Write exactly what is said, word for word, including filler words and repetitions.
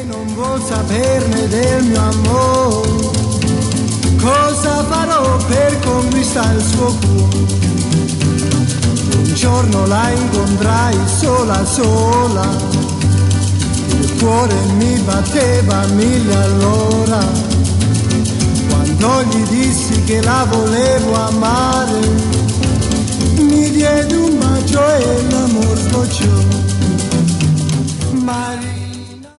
non vuol saperne del mio amore, cosa farò per conquistare il suo cuore? Un giorno la incontrai sola sola, il cuore mi batteva a mille all'ora. Quando gli dissi che la volevo amare, mi diede un bacio e l'amor sbocciò. Maria